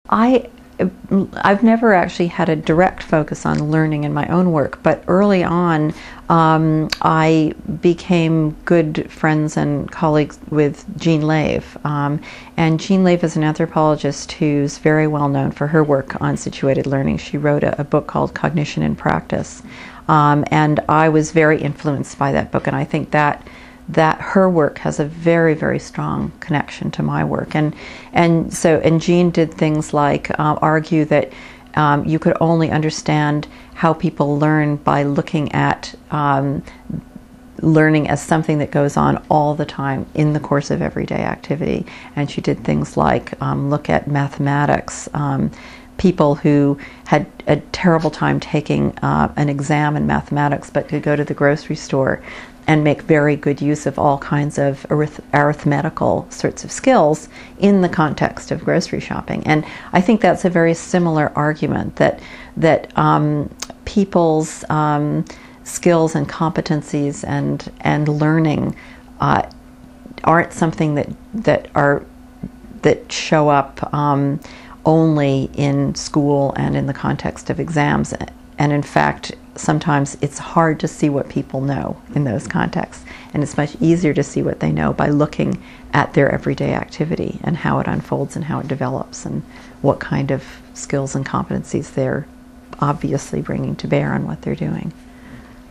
I I've never actually had a direct focus on learning in my own work, but early on, I became good friends and colleagues with Jean Lave. And Jean Lave is an anthropologist who's very well known for her work on situated learning. She wrote a book called Cognition in Practice. And I was very influenced by that book, and I think that her work has a very, very strong connection to my work. And Jean did things like argue that you could only understand how people learn by looking at learning as something that goes on all the time in the course of everyday activity. And she did things like look at mathematics. People who had a terrible time taking an exam in mathematics but could go to the grocery store and make very good use of all kinds of arithmetical sorts of skills in the context of grocery shopping. And I think that's a very similar argument, that people's skills and competencies and learning aren't something that show up only in school and in the context of exams. And in fact, sometimes it's hard to see what people know in those contexts. And it's much easier to see what they know by looking at their everyday activity and how it unfolds and how it develops and what kind of skills and competencies they're obviously bringing to bear on what they're doing.